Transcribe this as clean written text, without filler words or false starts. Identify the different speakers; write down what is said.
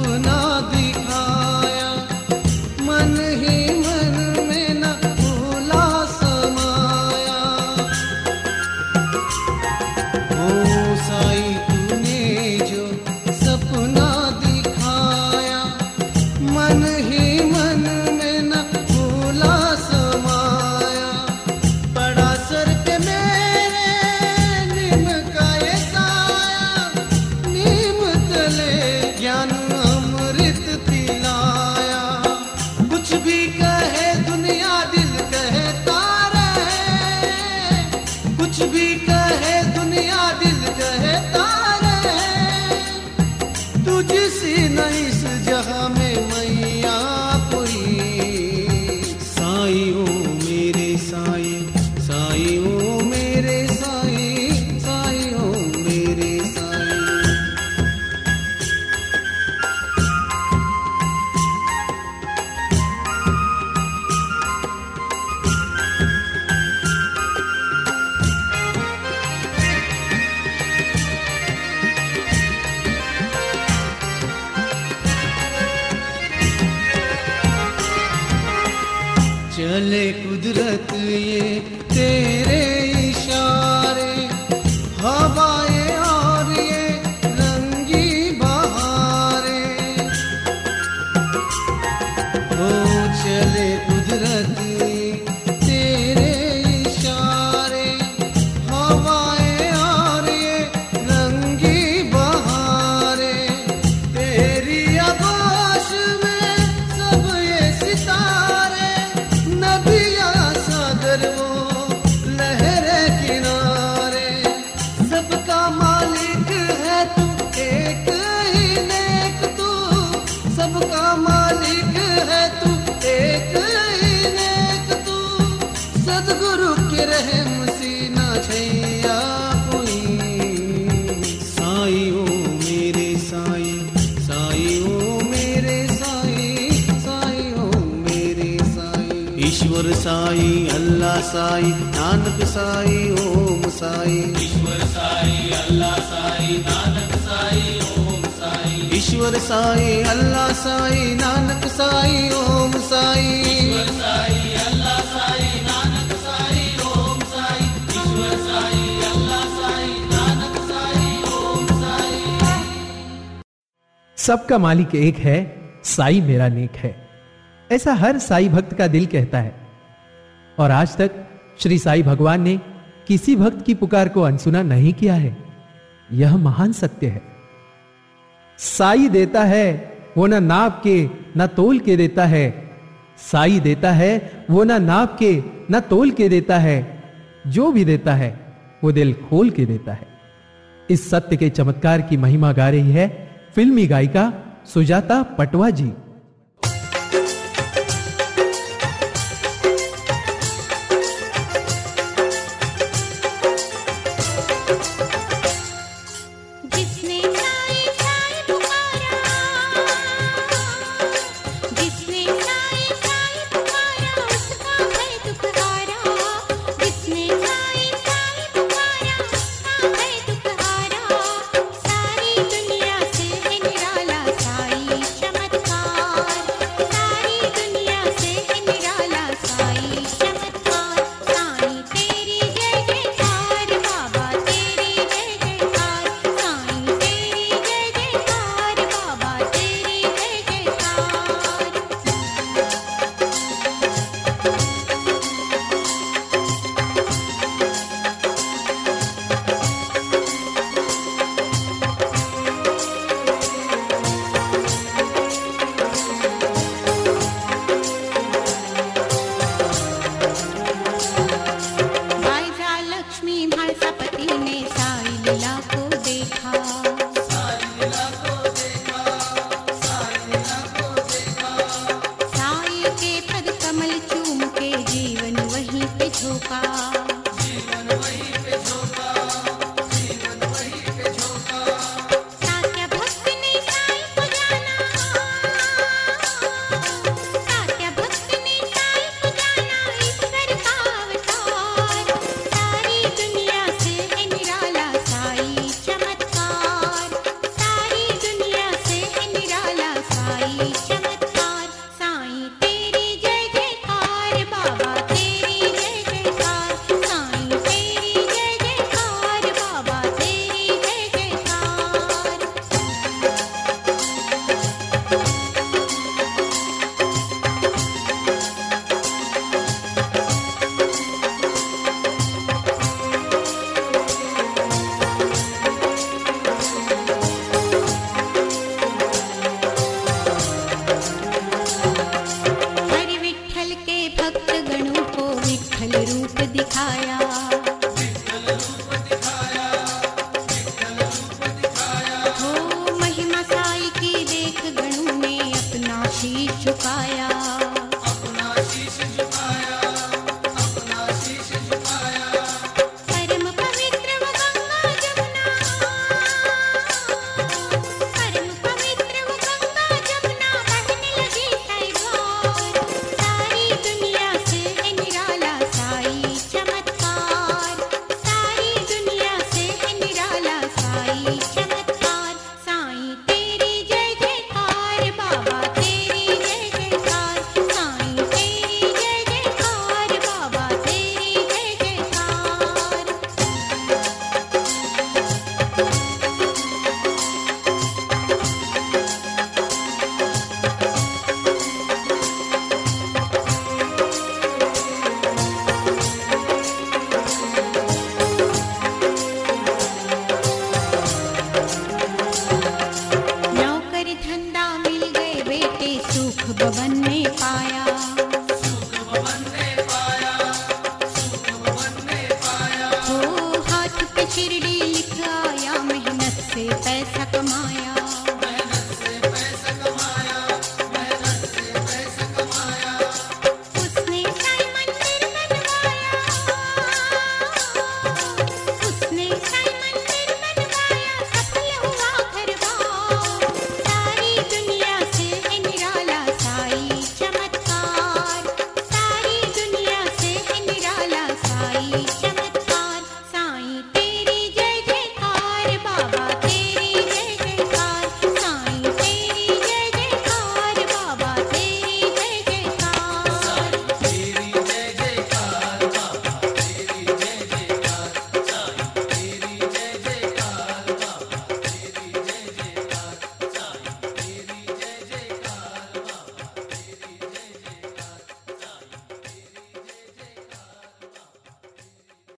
Speaker 1: सपना दिखाया, मन ही मन में न भूला समाया। ओ साई तूने जो सपना दिखाया, मन ही मन में न भूला समाया। पड़ा सर पे मेरे नीम का ये साया, नीम तले ज्ञान अमृत पिलाया। कुछ भी कहे दुनिया दिल कहता रहे, कुछ भी कहे दुनिया दिल कहता रहे। तुझसी न इस जहां में मैया कोई। साई ओ मेरे साई, साई ओ मेरे साई, साई ओ मेरे साई। चले कुदरत ये तेरे इशारे, हवाएं और ये रंगी बहारें। ओ चले कुदरत ये तेरे इशारे, हवाएं और ये रंगी बहारें। तेरी आगोश में सब ये सितारे, नदिया सागर वो लहरे किनारे। सबका मालिक है तू, एक ही नेक तू। सबका मालिक है तू, एक ही नेक तू। सदगुरु के रहम सीना छैया कोई। साई ओ मेरे साई, साई ओ मेरे साई, साई ओ मेरे साई। ईश्वर साई, अल्लाह साई, नानक साई, ओम साई।
Speaker 2: ईश्वर साई, अल्लाह साई, नानक साई, ओम साई।
Speaker 1: ईश्वर साई, अल्लाह साई, नानक साई, ओम साई।
Speaker 2: ईश्वर साई, अल्लाह साई, नानक साई, ओम साई। ईश्वर साई, अल्लाह साई, नानक साई, ओम साई।
Speaker 3: सबका मालिक एक है, साई मेरा नेक है। ऐसा हर साई भक्त का दिल कहता है। और आज तक श्री साई भगवान ने किसी भक्त की पुकार को अनसुना नहीं किया है। यह महान सत्य है। साई देता है वो ना नाप के ना तोल के देता है। साई देता है वो ना नाप के ना तोल के देता है। जो भी देता है वो दिल खोल के देता है। इस सत्य के चमत्कार की महिमा गा रही है फिल्मी गायिका सुजाता पटवा जी।
Speaker 4: सारी दुनिया से है निराला साई चमत्कार। भवन में